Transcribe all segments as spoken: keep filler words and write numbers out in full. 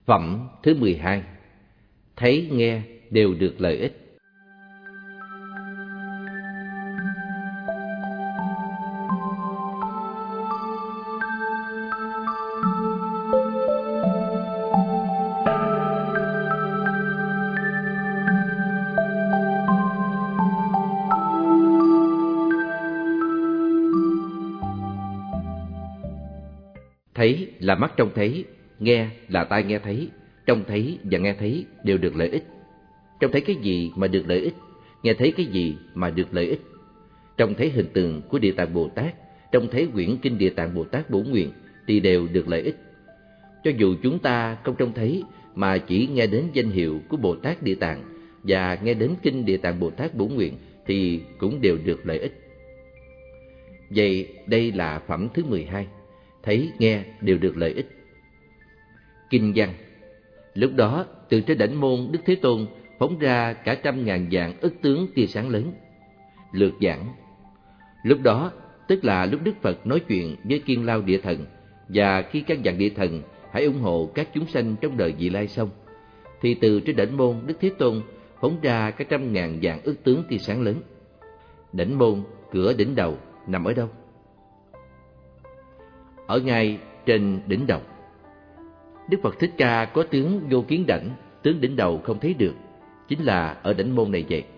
Phẩm thứ mười hai. Thấy nghe đều được lợi ích. Thấy là mắt trông thấy, nghe là tai nghe thấy, trông thấy và nghe thấy đều được lợi ích. Trông thấy cái gì mà được lợi ích, nghe thấy cái gì mà được lợi ích. Trông thấy hình tượng của Địa Tạng Bồ Tát, trông thấy quyển kinh Địa Tạng Bồ Tát Bổn Nguyện thì đều được lợi ích. Cho dù chúng ta không trông thấy mà chỉ nghe đến danh hiệu của Bồ Tát Địa Tạng và nghe đến kinh Địa Tạng Bồ Tát Bổn Nguyện thì cũng đều được lợi ích. Vậy đây là phẩm thứ mười hai. Thấy nghe đều được lợi ích. Kinh văn. Lúc đó từ trên đảnh môn Đức Thế Tôn phóng ra cả trăm ngàn vạn ức tướng tia sáng lớn. Lược giảng. Lúc đó tức là lúc Đức Phật nói chuyện với Kiên Lao Địa Thần, và khi căn dặn Địa Thần hãy ủng hộ các chúng sanh trong đời vị lai xong, thì từ trên đảnh môn Đức Thế Tôn phóng ra cả trăm ngàn vạn ức tướng tia sáng lớn. Đảnh môn, cửa đỉnh đầu nằm ở đâu? Ở ngay trên đỉnh đầu. Đức Phật Thích Ca có tướng vô kiến đảnh, tướng đỉnh đầu không thấy được, chính là ở đảnh môn này vậy.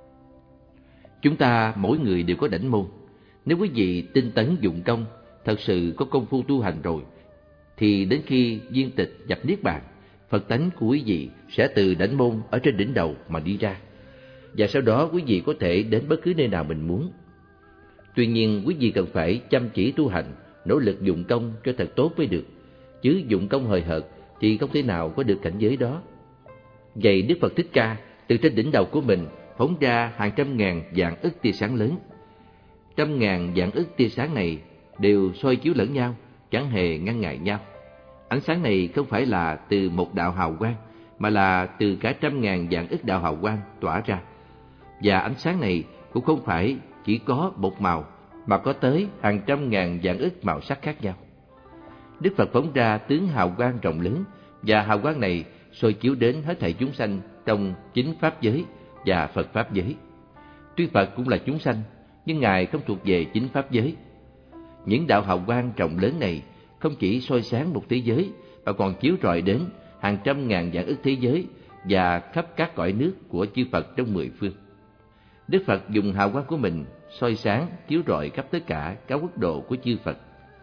Chúng ta mỗi người đều có đảnh môn. Nếu quý vị tinh tấn dụng công, thật sự có công phu tu hành rồi, thì đến khi viên tịch nhập niết bàn, Phật tánh của quý vị sẽ từ đảnh môn ở trên đỉnh đầu mà đi ra, và sau đó quý vị có thể đến bất cứ nơi nào mình muốn. Tuy nhiên quý vị cần phải chăm chỉ tu hành, nỗ lực dụng công cho thật tốt mới được, chứ dụng công hời hợt thì không thể nào có được cảnh giới đó. Vậy Đức Phật Thích Ca từ trên đỉnh đầu của mình phóng ra hàng trăm ngàn vạn ức tia sáng lớn. Trăm ngàn vạn ức tia sáng này đều soi chiếu lẫn nhau, chẳng hề ngăn ngại nhau. Ánh sáng này không phải là từ một đạo hào quang, mà là từ cả trăm ngàn vạn ức đạo hào quang tỏa ra. Và ánh sáng này cũng không phải chỉ có một màu, mà có tới hàng trăm ngàn vạn ức màu sắc khác nhau. Đức Phật phóng ra tướng hào quang rộng lớn, và hào quang này soi chiếu đến hết thảy chúng sanh trong chính pháp giới và Phật pháp giới. Tuy Phật cũng là chúng sanh, nhưng Ngài không thuộc về chính pháp giới. Những đạo hào quang rộng lớn này không chỉ soi sáng một thế giới, mà còn chiếu rọi đến hàng trăm ngàn vạn ức thế giới và khắp các cõi nước của chư Phật trong mười phương. Đức Phật dùng hào quang của mình soi sáng, chiếu rọi khắp tất cả các quốc độ của chư Phật.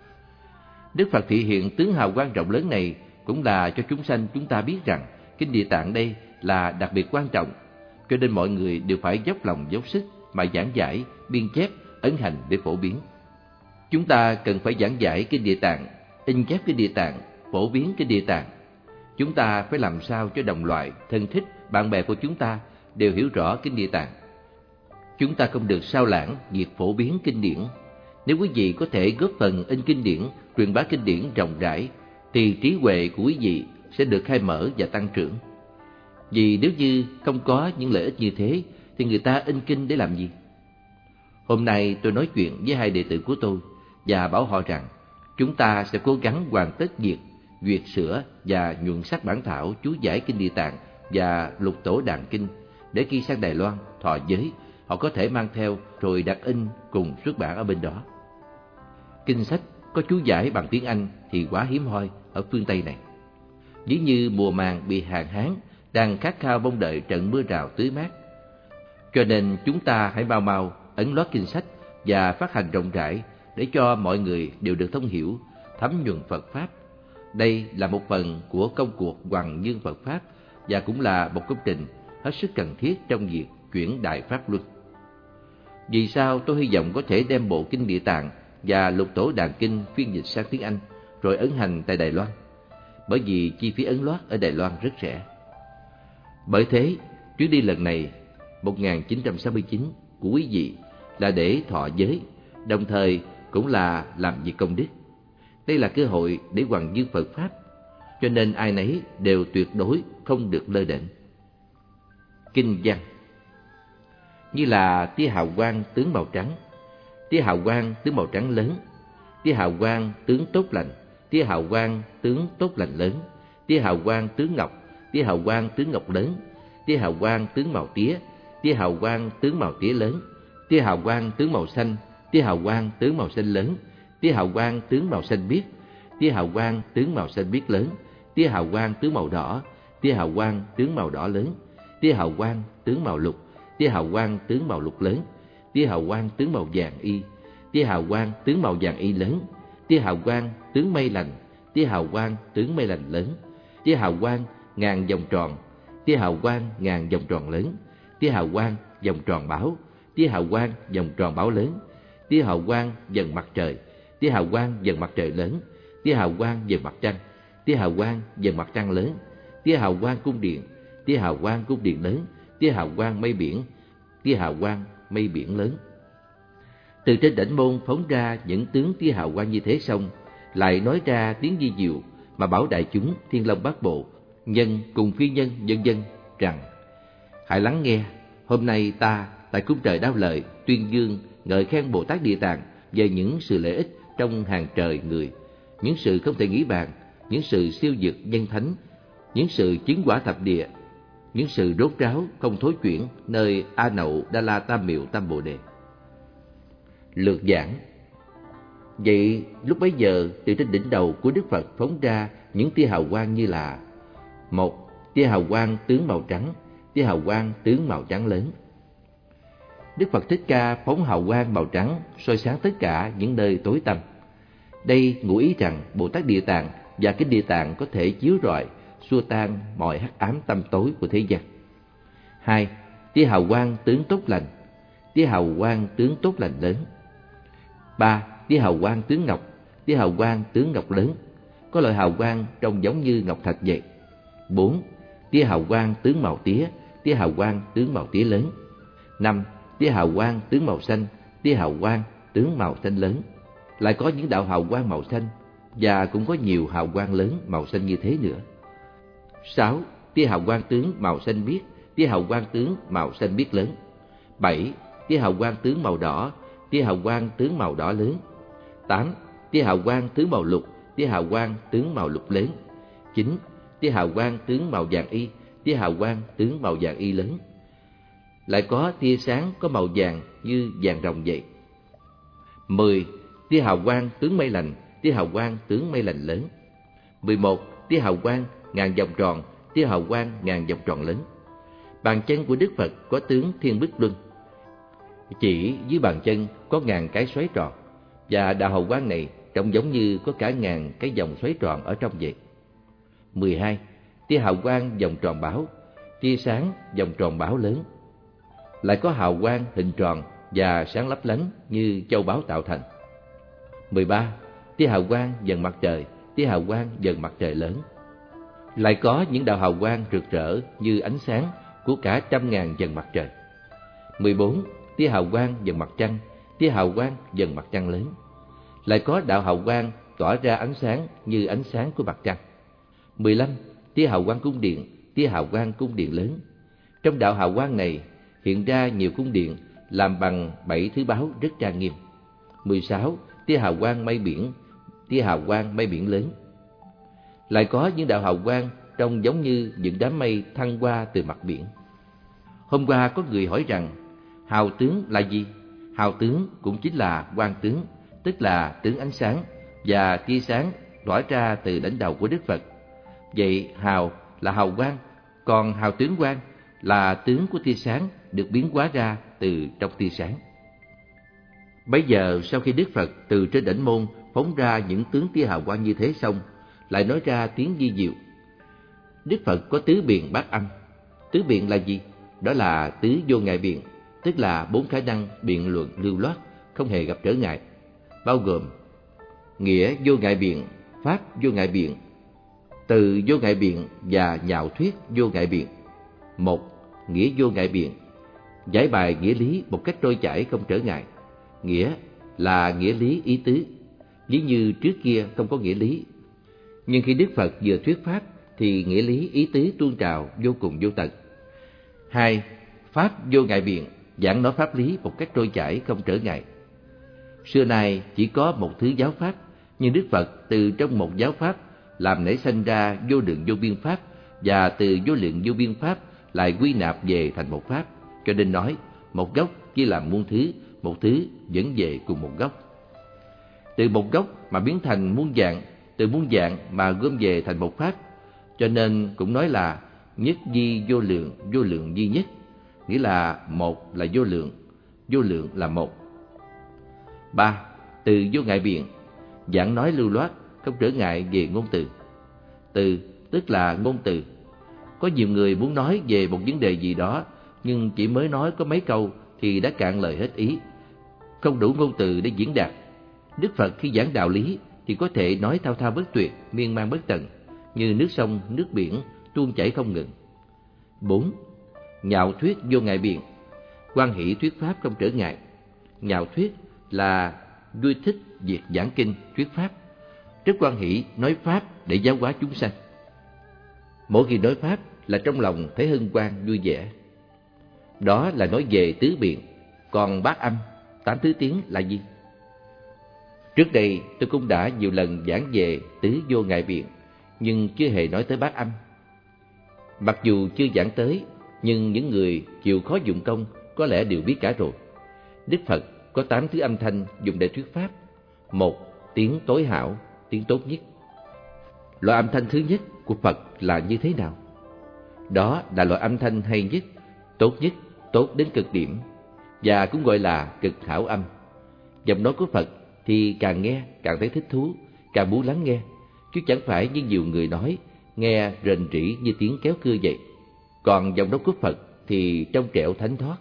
Đức Phật thị hiện tướng hào quang rộng lớn này cũng là cho chúng sanh chúng ta biết rằng kinh Địa Tạng đây là đặc biệt quan trọng, cho nên mọi người đều phải dốc lòng dốc sức mà giảng giải, biên chép, ấn hành để phổ biến. Chúng ta cần phải giảng giải kinh Địa Tạng, in chép kinh Địa Tạng, phổ biến kinh Địa Tạng. Chúng ta phải làm sao cho đồng loại, thân thích, bạn bè của chúng ta đều hiểu rõ kinh Địa Tạng. Chúng ta không được sao lãng việc phổ biến kinh điển. Nếu quý vị có thể góp phần in kinh điển, truyền bá kinh điển rộng rãi, thì trí huệ của quý vị sẽ được khai mở và tăng trưởng. Vì nếu như không có những lợi ích như thế, thì người ta in kinh để làm gì? Hôm nay tôi nói chuyện với hai đệ tử của tôi và bảo họ rằng chúng ta sẽ cố gắng hoàn tất việc duyệt sửa và nhuận sắc bản thảo chú giải kinh Địa Tạng và lục tổ đàn kinh, để khi sang Đài Loan thọ giới, họ có thể mang theo rồi đặt in cùng xuất bản ở bên đó. Kinh sách có chú giải bằng tiếng Anh thì quá hiếm hoi ở phương Tây này. Ví như mùa màng bị hạn hán, đang khát khao mong đợi trận mưa rào tưới mát. Cho nên chúng ta hãy mau mau ấn loát kinh sách và phát hành rộng rãi để cho mọi người đều được thông hiểu, thấm nhuần Phật Pháp. Đây là một phần của công cuộc hoằng dương Phật Pháp, và cũng là một công trình hết sức cần thiết trong việc chuyển Đại Pháp Luân. Vì sao tôi hy vọng có thể đem bộ kinh Địa Tạng và lục tổ đàn kinh phiên dịch sang tiếng Anh rồi ấn hành tại Đài Loan? Bởi vì chi phí ấn loát ở Đài Loan rất rẻ. Bởi thế, chuyến đi lần này một nghìn chín trăm sáu mươi chín của quý vị là để thọ giới, đồng thời cũng là làm việc công đức. Đây là cơ hội để hoằng dương Phật Pháp, cho nên ai nấy đều tuyệt đối không được lơ đễnh. Kinh văn. Như là tia hào quang tướng màu trắng, tia hào quang tướng màu trắng lớn, tia hào quang tướng tốt lành, tia hào quang tướng tốt lành lớn, tia hào quang tướng ngọc, tia hào quang tướng ngọc lớn, tia hào quang tướng màu tía, tia hào quang tướng màu tía lớn, tia hào quang tướng màu xanh, tia hào quang tướng màu xanh lớn, tia hào quang tướng màu xanh biếc, tia hào quang tướng màu xanh biếc lớn, tia hào quang tướng màu đỏ, tia hào quang tướng màu đỏ lớn, tia hào quang tướng màu lục, tia hào quang tướng màu lục lớn, tia hào quang tướng màu vàng y, tia hào quang tướng màu vàng y lớn, tia hào quang tướng mây lành, tia hào quang tướng mây lành lớn, tia hào quang ngàn vòng tròn, tia hào quang ngàn vòng tròn lớn, tia hào quang vòng tròn bảo, tia hào quang vòng tròn bảo lớn, tia hào quang dần mặt trời, tia hào quang dần mặt trời lớn, tia hào quang dần mặt trăng, tia hào quang dần mặt trăng lớn, tia hào quang cung điện, tia hào quang cung điện lớn, tia hào quang mây biển, tia hào quang mây biển lớn. Từ trên đỉnh môn phóng ra những tướng tia hào quang như thế xong, lại nói ra tiếng vi diệu mà bảo đại chúng Thiên Long Bát Bộ, nhân cùng phi nhân vân vân rằng: hãy lắng nghe, hôm nay ta tại cung trời Đao Lợi tuyên dương ngợi khen Bồ Tát Địa Tạng về những sự lợi ích trong hàng trời người, những sự không thể nghĩ bàn, những sự siêu dược nhân thánh, những sự chứng quả thập địa, những sự rốt ráo không thối chuyển nơi A Nậu Đa La Tam Miệu Tam Bồ Đề. Lược giảng. Vậy lúc bấy giờ, từ trên đỉnh đầu của Đức Phật phóng ra những tia hào quang như là: một, tia hào quang tướng màu trắng, tia hào quang tướng màu trắng lớn. Đức Phật Thích Ca phóng hào quang màu trắng soi sáng tất cả những nơi tối tăm. Đây ngụ ý rằng Bồ Tát Địa Tạng và Kinh Địa Tạng có thể chiếu rọi, xua tan mọi hắc ám tâm tối của thế gian. Hai, tia hào quang tướng tốt lành, tia hào quang tướng tốt lành lớn. Ba, tia hào quang tướng ngọc, tia hào quang tướng ngọc lớn, có loại hào quang trông giống như ngọc thạch vậy. Bốn, tia hào quang tướng màu tía, tia hào quang tướng màu tía lớn. Năm, tia hào quang tướng màu xanh, tia hào quang tướng màu xanh lớn. Lại có những đạo hào quang màu xanh, và cũng có nhiều hào quang lớn màu xanh như thế nữa. Sáu, tia hào quang tướng màu xanh biếc, tia hào quang tướng màu xanh biếc lớn. Bảy, tia hào quang tướng màu đỏ, tia hào quang tướng màu đỏ lớn. Tám, tia hào quang tướng màu lục, tia hào quang tướng màu lục lớn. Chín, tia hào quang tướng màu vàng y, tia hào quang tướng màu vàng y lớn. Lại có tia sáng có màu vàng như vàng ròng vậy. Mười, tia hào quang tướng mây lành, tia hào quang tướng mây lành lớn. Mười một, tia hào quang ngàn vòng tròn, tia hào quang ngàn vòng tròn lớn. Bàn chân của Đức Phật có tướng Thiên Bích Luân, chỉ dưới bàn chân có ngàn cái xoáy tròn, và đạo hào quang này trông giống như có cả ngàn cái vòng xoáy tròn ở trong vậy. Mười hai, tia hào quang vòng tròn bảo, tia sáng vòng tròn bảo lớn. Lại có hào quang hình tròn và sáng lấp lánh như châu báu tạo thành. Mười ba, tia hào quang dần mặt trời, tia hào quang dần mặt trời lớn. Lại có những đạo hào quang rực rỡ như ánh sáng của cả trăm ngàn dần mặt trời. Mười bốn, tia hào quang dần mặt trăng, tia hào quang dần mặt trăng lớn. Lại có đạo hào quang tỏa ra ánh sáng như ánh sáng của mặt trăng. Mười lăm, tia hào quang cung điện, tia hào quang cung điện lớn. Trong đạo hào quang này hiện ra nhiều cung điện làm bằng bảy thứ báu rất trang nghiêm. Mười sáu, tia hào quang mây biển, tia hào quang mây biển lớn. Lại có những đạo hào quang trông giống như những đám mây thăng qua từ mặt biển. Hôm qua có người hỏi rằng hào tướng là gì? Hào tướng cũng chính là quang tướng, tức là tướng ánh sáng và tia sáng tỏa ra từ đỉnh đầu của Đức Phật. Vậy hào là hào quang, còn hào tướng quang là tướng của tia sáng được biến hóa ra từ trong tia sáng. Bấy giờ sau khi Đức Phật từ trên đỉnh môn phóng ra những tướng tia hào quang như thế xong, lại nói ra tiếng vi diệu. Đức Phật có tứ biện bát âm. Tứ biện là gì? Đó là tứ vô ngại biện, tức là bốn khả năng biện luận lưu loát, không hề gặp trở ngại, bao gồm nghĩa vô ngại biện, pháp vô ngại biện, từ vô ngại biện và nhạo thuyết vô ngại biện. Một, nghĩa vô ngại biện, giải bài nghĩa lý một cách trôi chảy không trở ngại. Nghĩa là nghĩa lý ý tứ, ví như trước kia không có nghĩa lý. Nhưng khi Đức Phật vừa thuyết pháp thì nghĩa lý ý tứ tuôn trào vô cùng vô tận. Hai, pháp vô ngại biện, giảng nói pháp lý một cách trôi chảy không trở ngại. Xưa nay chỉ có một thứ giáo pháp, nhưng Đức Phật từ trong một giáo pháp làm nảy sinh ra vô lượng vô biên pháp, và từ vô lượng vô biên pháp lại quy nạp về thành một pháp. Cho nên nói một gốc chia làm muôn thứ, một thứ vẫn về cùng một gốc. Từ một gốc mà biến thành muôn dạng, từ muôn dạng mà gom về thành một pháp. Cho nên cũng nói là nhất di vô lượng, vô lượng di nhất, nghĩa là một là vô lượng, vô lượng là một. Ba, từ vô ngại biện, giảng nói lưu loát, không trở ngại về ngôn từ. Từ tức là ngôn từ. Có nhiều người muốn nói về một vấn đề gì đó, nhưng chỉ mới nói có mấy câu thì đã cạn lời hết ý, không đủ ngôn từ để diễn đạt. Đức Phật khi giảng đạo lý thì có thể nói thao thao bất tuyệt, miên man bất tận, như nước sông, nước biển tuôn chảy không ngừng. Bốn, nhạo thuyết vô ngại biện, hoan hỷ thuyết pháp không trở ngại. Nhạo thuyết là vui thích việc giảng kinh, thuyết pháp, rất hoan hỷ nói pháp để giáo hóa chúng sanh. Mỗi khi nói pháp là trong lòng thấy hân hoan vui vẻ. Đó là nói về tứ biện. Còn bát âm, tám thứ tiếng là gì? Trước đây tôi cũng đã nhiều lần giảng về tứ vô ngại biện, nhưng chưa hề nói tới bát âm. Mặc dù chưa giảng tới, nhưng những người chịu khó dụng công có lẽ đều biết cả rồi. Đức Phật có tám thứ âm thanh dùng để thuyết pháp. Một, tiếng tối hảo, tiếng tốt nhất. Loại âm thanh thứ nhất của Phật là như thế nào? Đó là loại âm thanh hay nhất, tốt nhất, tốt đến cực điểm, và cũng gọi là cực hảo âm. Giọng nói của Phật thì càng nghe càng thấy thích thú, càng muốn lắng nghe, chứ chẳng phải như nhiều người nói, nghe rền rĩ như tiếng kéo cưa vậy. Còn giọng nói của Phật thì trong trẻo thánh thoát.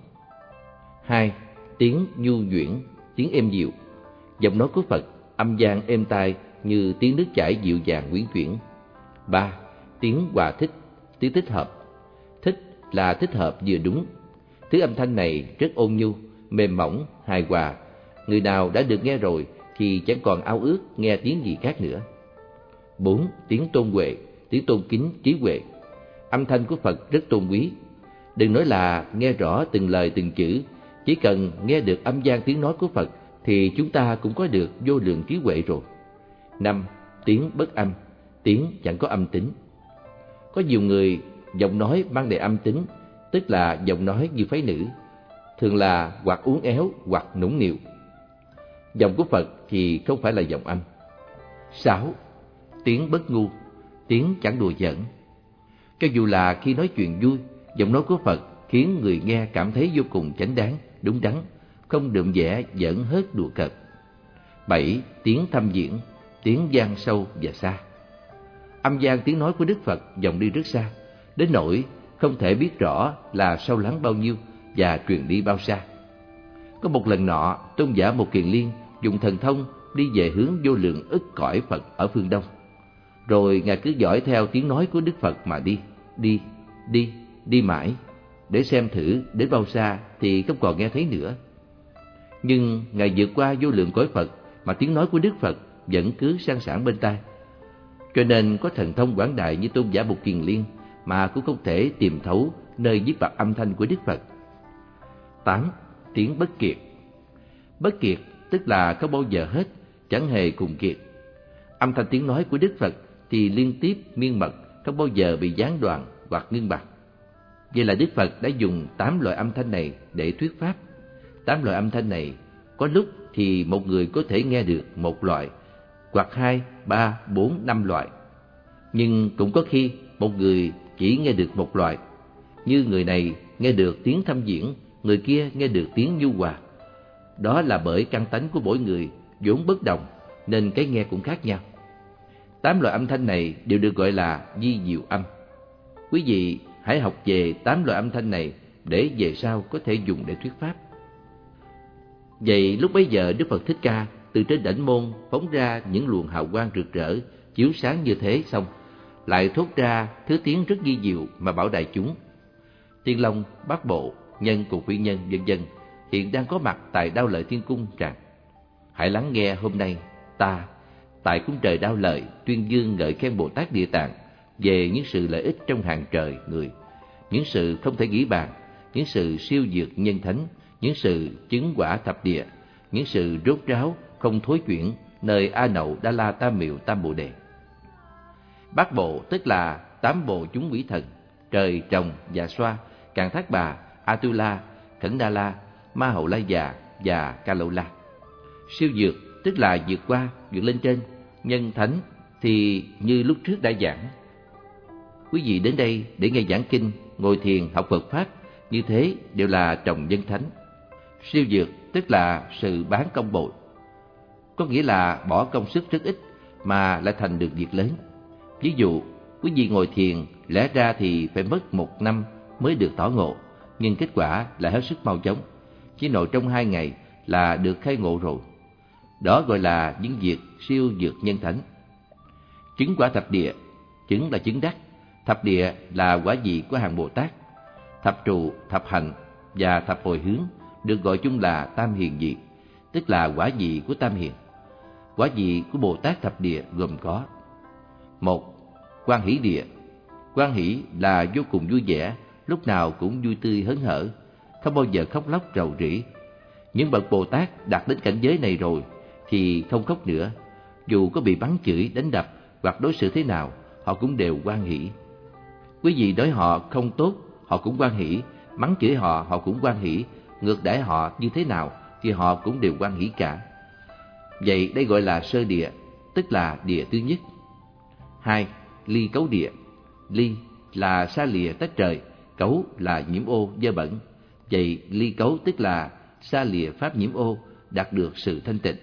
Hai, tiếng nhu nhuyễn, tiếng êm dịu. Giọng nói của Phật âm vang êm tai như tiếng nước chảy dịu dàng uyển chuyển. Ba, tiếng hòa thích, tiếng thích hợp. Thích là thích hợp vừa đúng. Thứ âm thanh này rất ôn nhu, mềm mỏng, hài hòa. Người nào đã được nghe rồi thì chẳng còn ao ước nghe tiếng gì khác nữa. Bốn, tiếng tôn huệ, tiếng tôn kính, trí huệ. Âm thanh của Phật rất tôn quý. Đừng nói là nghe rõ từng lời từng chữ, chỉ cần nghe được âm vang tiếng nói của Phật thì chúng ta cũng có được vô lượng trí huệ rồi. Năm, tiếng bất âm, tiếng chẳng có âm tính. Có nhiều người giọng nói mang đầy âm tính, tức là giọng nói như phái nữ, thường là hoặc uốn éo hoặc nũng nịu. Giọng của Phật thì không phải là giọng âm. Sáu, tiếng bất ngu, tiếng chẳng đùa giỡn. Cho dù là khi nói chuyện vui, giọng nói của Phật khiến người nghe cảm thấy vô cùng chánh đáng, đúng đắn, không đượm vẻ giỡn hớt đùa cợt. Bảy, tiếng thâm diễn, tiếng vang sâu và xa. Âm vang tiếng nói của Đức Phật vọng đi rất xa, đến nỗi không thể biết rõ là sâu lắng bao nhiêu và truyền đi bao xa. Có một lần nọ, tôn giả Một Kiền Liên dùng thần thông đi về hướng vô lượng ức cõi Phật ở phương Đông. Rồi Ngài cứ dõi theo tiếng nói của Đức Phật mà đi, đi, đi, đi mãi, để xem thử đến bao xa thì không còn nghe thấy nữa. Nhưng Ngài vượt qua vô lượng cõi Phật mà tiếng nói của Đức Phật vẫn cứ sang sảng bên tai. Cho nên có thần thông quảng đại như tôn giả Một Kiền Liên mà cũng không thể tìm thấu nơi viết bặt âm thanh của Đức Phật. Tám, tiếng bất kiệt. Bất kiệt tức là không bao giờ hết, chẳng hề cùng kiệt. Âm thanh tiếng nói của Đức Phật thì liên tiếp miên mật, không bao giờ bị gián đoạn hoặc ngưng bặt. Vậy là Đức Phật đã dùng tám loại âm thanh này để thuyết pháp. Tám loại âm thanh này có lúc thì một người có thể nghe được một loại, hoặc hai, ba, bốn, năm loại. Nhưng cũng có khi một người chỉ nghe được một loại. Như người này nghe được tiếng thâm diễn, người kia nghe được tiếng nhu hòa. Đó là bởi căn tánh của mỗi người vốn bất đồng, nên cái nghe cũng khác nhau. Tám loại âm thanh này đều được gọi là vi diệu âm. Quý vị hãy học về tám loại âm thanh này để về sau có thể dùng để thuyết pháp. Vậy lúc bấy giờ Đức Phật Thích Ca từ trên đảnh môn phóng ra những luồng hào quang rực rỡ, chiếu sáng như thế xong, lại thốt ra thứ tiếng rất vi diệu mà bảo đại chúng: Tiên Long, Bát Bộ, Nhân cùng Phi Nhân vân vân hiện đang có mặt tại Đao Lợi Thiên Cung rằng: hãy lắng nghe hôm nay ta tại cung trời Đao Lợi tuyên dương ngợi khen Bồ Tát Địa Tạng về những sự lợi ích trong hàng trời người, những sự không thể nghĩ bàn, những sự siêu dược nhân thánh, những sự chứng quả thập địa, những sự rốt ráo không thối chuyển nơi A Nậu Đa La Tam Miệu Tam Bồ Đề. Bát bộ tức là tám bộ chúng quỷ thần: trời, trồng, dạ xoa, càn thác bà, Atula, Khẩn Đa La, Ma Hậu La Già và Ca Lâu La. Siêu dược tức là vượt qua, vượt lên trên. Nhân thánh thì như lúc trước đã giảng. Quý vị đến đây để nghe giảng kinh, ngồi thiền, học Phật Pháp, như thế đều là trồng nhân thánh. Siêu dược tức là sự bán công bội, có nghĩa là bỏ công sức rất ít mà lại thành được việc lớn. Ví dụ, quý vị ngồi thiền, lẽ ra thì phải mất một năm mới được tỏ ngộ, nhưng kết quả lại hết sức mau chóng, chỉ nội trong hai ngày là được khai ngộ rồi. Đó gọi là những việc siêu dược nhân thánh. Chứng quả thập địa, chứng là chứng đắc, thập địa là quả vị của hàng Bồ Tát. Thập trụ, thập hạnh và thập hồi hướng được gọi chung là tam hiền vị, tức là quả vị của tam hiền. Quả vị của Bồ Tát thập địa gồm có: một. Quan hỷ địa. Quan hỷ là vô cùng vui vẻ, lúc nào cũng vui tươi hớn hở, không bao giờ khóc lóc rầu rĩ. Những bậc Bồ Tát đạt đến cảnh giới này rồi thì không khóc nữa, dù có bị bắn chửi, đánh đập hoặc đối xử thế nào, họ cũng đều hoan hỷ. Quý vị đối họ không tốt, họ cũng hoan hỷ; mắng chửi họ, họ cũng hoan hỷ; ngược đãi họ như thế nào thì họ cũng đều hoan hỷ cả. Vậy đây gọi là sơ địa, tức là địa thứ nhất. Hai. Ly cấu địa. Ly là xa lìa tách trời, cấu là nhiễm ô dơ bẩn. Vậy ly cấu tức là xa lìa pháp nhiễm ô, đạt được sự thanh tịnh.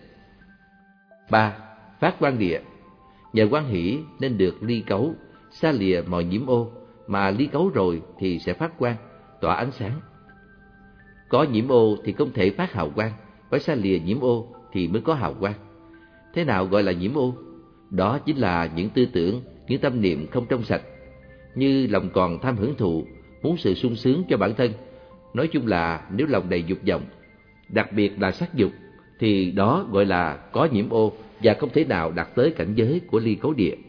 Ba. Phát quang địa. Nhờ quan hỷ nên được ly cấu, xa lìa mọi nhiễm ô, mà ly cấu rồi thì sẽ phát quang, tỏa ánh sáng. Có nhiễm ô thì không thể phát hào quang, phải xa lìa nhiễm ô thì mới có hào quang. Thế nào gọi là nhiễm ô? Đó chính là những tư tưởng, những tâm niệm không trong sạch, như lòng còn tham hưởng thụ, muốn sự sung sướng cho bản thân. Nói chung là nếu lòng đầy dục vọng, đặc biệt là sắc dục, thì đó gọi là có nhiễm ô và không thể nào đạt tới cảnh giới của ly cấu địa.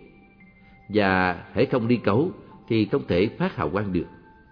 Và hễ không ly cấu thì không thể phát hào quang được.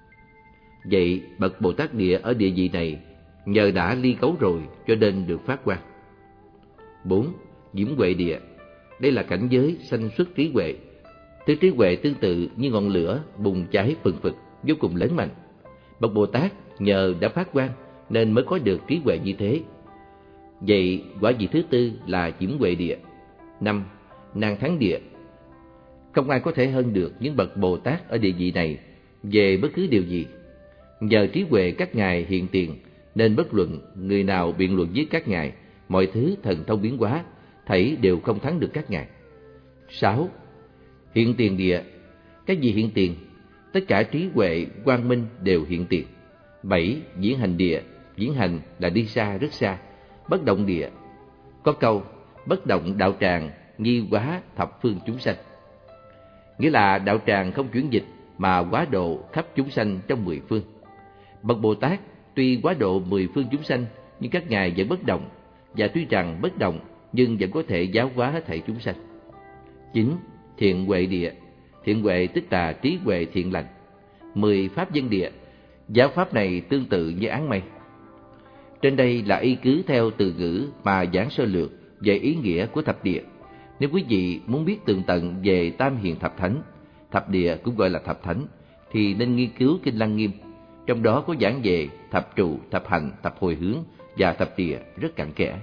Vậy bậc Bồ Tát địa ở địa vị này nhờ đã ly cấu rồi cho nên được phát quang. Bốn. Diễm huệ địa. Đây là cảnh giới sanh xuất trí huệ. Thứ trí huệ tương tự như ngọn lửa bùng cháy phừng phực, vô cùng lớn mạnh. Bậc Bồ Tát nhờ đã phát quang nên mới có được trí huệ như thế. Vậy quả vị thứ tư là diễm huệ địa. Năm. Nàng thắng địa. Không ai có thể hơn được những bậc Bồ Tát ở địa vị này về bất cứ điều gì. Nhờ trí huệ các ngài hiện tiền nên bất luận người nào biện luận với các ngài, mọi thứ thần thông biến hóa, thảy đều không thắng được các ngài. Sáu. Hiện tiền địa. Cái gì hiện tiền? Tất cả trí huệ, quang minh đều hiện tiền. Bảy. Diễn hành địa. Diễn hành là đi xa, rất xa. Bất động địa. Có câu bất động đạo tràng, nghi hóa thập phương chúng sanh. Nghĩa là đạo tràng không chuyển dịch mà hóa độ khắp chúng sanh trong mười phương. Bậc Bồ Tát tuy hóa độ mười phương chúng sanh, nhưng các ngài vẫn bất động, và tuy rằng bất động nhưng vẫn có thể giáo hóa hết thảy chúng sanh. Chín. Thiện huệ địa. Thiện huệ tức là trí huệ thiện lành. Mười pháp dân địa. Giáo pháp này tương tự như áng mây. Trên đây là y cứ theo từ ngữ mà giảng sơ lược về ý nghĩa của thập địa. Nếu quý vị muốn biết tường tận về tam hiền thập thánh, thập địa cũng gọi là thập thánh, thì nên nghiên cứu Kinh Lăng Nghiêm. Trong đó có giảng về thập trụ, thập hạnh, thập hồi hướng và thập địa rất cặn kẽ.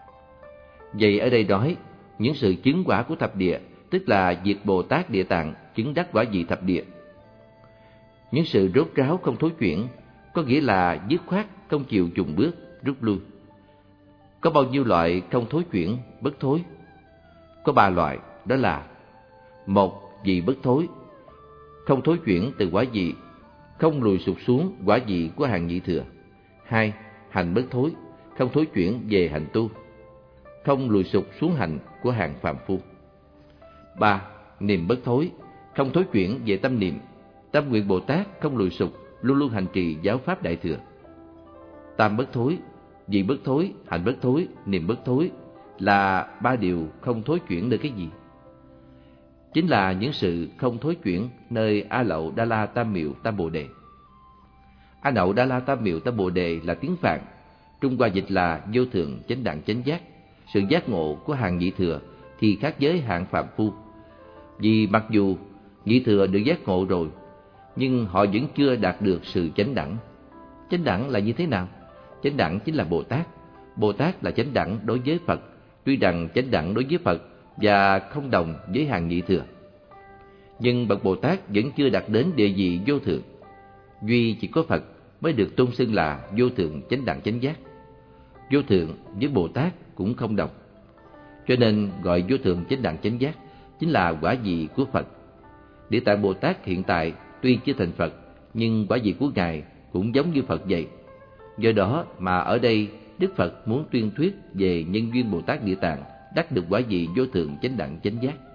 Vậy ở đây nói những sự chứng quả của thập địa, tức là việc Bồ Tát Địa Tạng chứng đắc quả vị thập địa. Những sự rốt ráo không thối chuyển, có nghĩa là dứt khoát không chịu chùng bước, rút lui. Có bao nhiêu loại không thối chuyển, bất thối? Có ba loại, đó là: một. Vị bất thối, không thối chuyển từ quả vị, không lùi sụt xuống quả vị của hàng nhị thừa. Hai. Hành bất thối, không thối chuyển về hành tu, không lùi sụt xuống hành của hàng phàm phu. Ba. Niệm bất thối, không thối chuyển về tâm niệm, tâm nguyện Bồ Tát không lùi sụt, luôn luôn hành trì giáo pháp đại thừa. Tam bất thối, vị bất thối, hành bất thối, niệm bất thối là ba điều không thối chuyển nơi cái gì? Chính là những sự không thối chuyển nơi A Lậu Đa La Tam Miệu Tam Bồ Đề. A Lậu Đa La Tam Miệu Tam Bồ Đề là tiếng Phạn, Trung Hoa dịch là vô thượng chánh đẳng chánh giác. Sự giác ngộ của hàng nhị thừa thì khác với hạng phàm phu. Vì mặc dù nhị thừa được giác ngộ rồi, nhưng họ vẫn chưa đạt được sự chánh đẳng. Chánh đẳng là như thế nào? Chánh đẳng chính là Bồ Tát. Bồ Tát là chánh đẳng đối với Phật, tuy rằng chánh đẳng đối với Phật và không đồng với hàng nhị thừa. Nhưng bậc Bồ Tát vẫn chưa đạt đến địa vị vô thượng. Duy chỉ có Phật mới được tôn xưng là vô thượng chánh đẳng chánh giác. Vô thượng với Bồ Tát cũng không đồng, cho nên gọi vô thượng chánh đẳng chánh giác chính là quả vị của Phật. Địa Tạng Bồ Tát hiện tại tuy chưa thành Phật, nhưng quả vị của Ngài cũng giống như Phật vậy. Do đó mà ở đây Đức Phật muốn tuyên thuyết về nhân duyên Bồ Tát Địa Tạng đắc được quả vị vô thượng chánh đẳng chánh giác.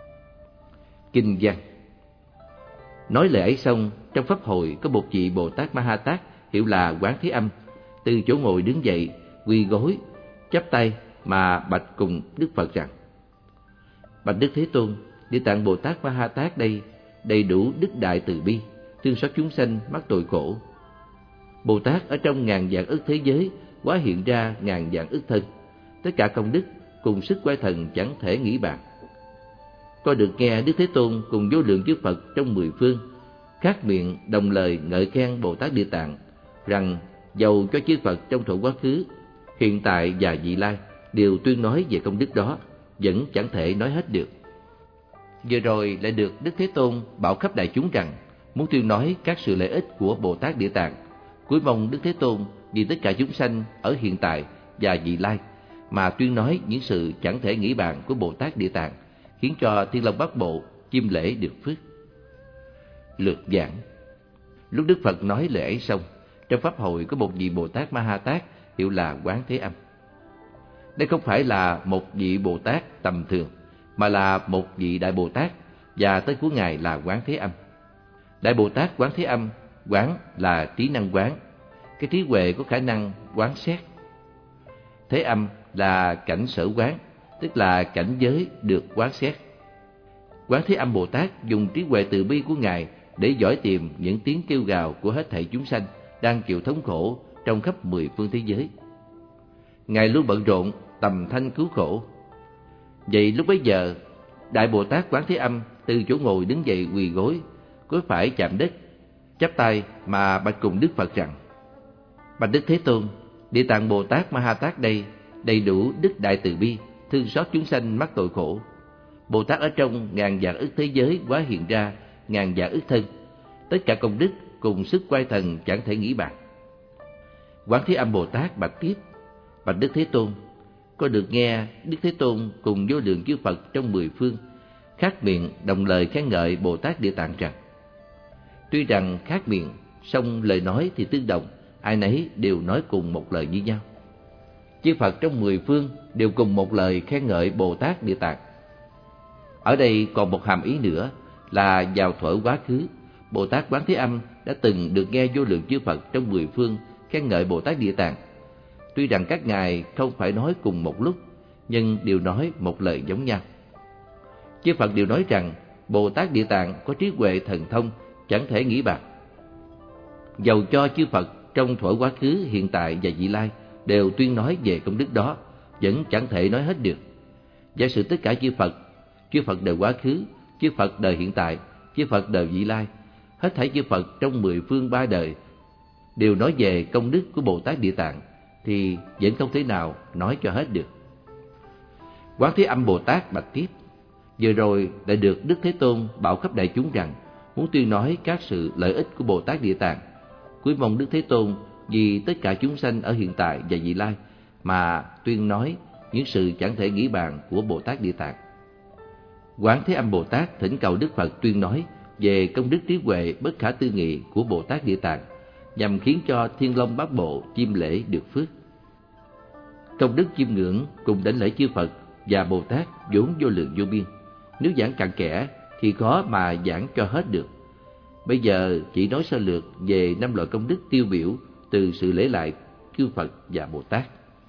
Kinh văn nói lời ấy xong, trong pháp hội có một vị Bồ Tát Ma Ha Tát hiệu là Quán Thế Âm, từ chỗ ngồi đứng dậy, quỳ gối, chắp tay mà bạch cùng Đức Phật rằng: Bạch Đức Thế Tôn, Địa Tạng Bồ Tát Ma Ha Tát đây đầy đủ đức đại từ bi, thương xót chúng sanh mắc tội khổ. Bồ Tát ở trong ngàn vạn ức thế giới hóa hiện ra ngàn vạn ức thân, tất cả công đức cùng sức quay thần chẳng thể nghĩ bàn. Tôi được nghe Đức Thế Tôn cùng vô lượng chư Phật trong mười phương khác miệng đồng lời ngợi khen Bồ Tát Địa Tạng rằng dầu cho chư Phật trong thổ quá khứ, hiện tại và vị lai đều tuyên nói về công đức đó, vẫn chẳng thể nói hết được. Vừa rồi lại được Đức Thế Tôn bảo khắp đại chúng rằng muốn tuyên nói các sự lợi ích của Bồ Tát Địa Tạng, cúi mong Đức Thế Tôn vì tất cả chúng sanh ở hiện tại và vị lai mà tuyên nói những sự chẳng thể nghĩ bàn của Bồ Tát Địa Tạng, khiến cho Thiên Long Bát Bộ chiêm lễ được phước. Lược giảng. Lúc Đức Phật nói lời ấy xong, trong pháp hội có một vị Bồ Tát Ma Ha Tát hiệu là Quán Thế Âm. Đây không phải là một vị Bồ Tát tầm thường, mà là một vị Đại Bồ Tát, và tên của Ngài là Quán Thế Âm. Đại Bồ Tát Quán Thế Âm, quán là trí năng quán, cái trí huệ có khả năng quán xét. Thế Âm là cảnh sở quán, tức là cảnh giới được quán xét. Quán Thế Âm Bồ Tát dùng trí huệ từ bi của Ngài để dõi tìm những tiếng kêu gào của hết thảy chúng sanh đang chịu thống khổ trong khắp mười phương thế giới. Ngài luôn bận rộn tầm thanh cứu khổ. Vậy lúc bấy giờ, Đại Bồ Tát Quán Thế Âm từ chỗ ngồi đứng dậy quỳ gối, gối phải chạm đất, chắp tay mà bạch cùng Đức Phật rằng: Bạch Đức Thế Tôn, Địa Tạng Bồ Tát Ma Ha Tát đây đầy đủ đức đại từ bi, thương xót chúng sanh mắc tội khổ. Bồ Tát ở trong ngàn vạn ức thế giới hóa hiện ra ngàn vạn ức thân, tất cả công đức cùng sức quay thần chẳng thể nghĩ bàn. Quán Thế Âm Bồ Tát bạch tiếp: Bạch Đức Thế Tôn, con được nghe Đức Thế Tôn cùng vô lượng chư Phật trong mười phương khác miệng đồng lời khen ngợi Bồ Tát Địa Tạng rằng: Tuy rằng khác miệng, song lời nói thì tương đồng, ai nấy đều nói cùng một lời như nhau. Chư Phật trong mười phương đều cùng một lời khen ngợi Bồ Tát Địa Tạng. Ở đây còn một hàm ý nữa là vào thuở quá khứ, Bồ Tát Quán Thế Âm đã từng được nghe vô lượng chư Phật trong mười phương khen ngợi Bồ Tát Địa Tạng. Tuy rằng các ngài không phải nói cùng một lúc, nhưng đều nói một lời giống nhau. Chư Phật đều nói rằng Bồ Tát Địa Tạng có trí huệ thần thông chẳng thể nghĩ bàn. Dầu cho chư Phật trong thuở quá khứ, hiện tại và vị lai đều tuyên nói về công đức đó, vẫn chẳng thể nói hết được. Giả sử tất cả chư Phật, chư Phật đời quá khứ, chư Phật đời hiện tại, chư Phật đời vị lai, hết thảy chư Phật trong mười phương ba đời đều nói về công đức của Bồ Tát Địa Tạng, thì vẫn không thể nào nói cho hết được. Quán Thế Âm Bồ Tát bạch tiếp: Vừa rồi đã được Đức Thế Tôn bảo khắp đại chúng rằng muốn tuyên nói các sự lợi ích của Bồ Tát Địa Tạng, cúi mong Đức Thế Tôn vì tất cả chúng sanh ở hiện tại và vị lai mà tuyên nói những sự chẳng thể nghĩ bàn của Bồ Tát Địa Tạng. Quán Thế Âm Bồ Tát thỉnh cầu Đức Phật tuyên nói về công đức trí huệ bất khả tư nghị của Bồ Tát Địa Tạng, nhằm khiến cho Thiên Long Bát Bộ chiêm lễ được phước. Công đức chiêm ngưỡng cùng đảnh lễ chư Phật và Bồ Tát vốn vô lượng vô biên, nếu giảng cặn kẽ thì khó mà giảng cho hết được. Bây giờ chỉ nói sơ lược về năm loại công đức tiêu biểu từ sự lễ lại chư Phật và Bồ Tát.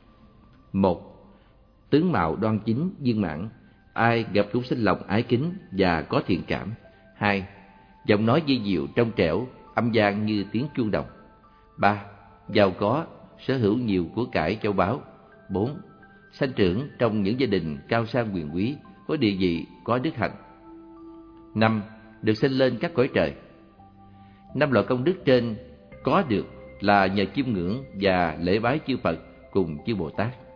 Một, tướng mạo đoan chính viên mãn, ai gặp cũng sinh lòng ái kính và có thiện cảm. Hai, giọng nói dây dịu trong trẻo, âm vang như tiếng chuông đồng. Ba, giàu có, sở hữu nhiều của cải châu báu. Bốn, sanh trưởng trong những gia đình cao sang quyền quý, có địa vị, có đức hạnh. Năm, được sinh lên các cõi trời. Năm loại công đức trên có được là nhờ chiêm ngưỡng và lễ bái chư Phật cùng chư Bồ Tát.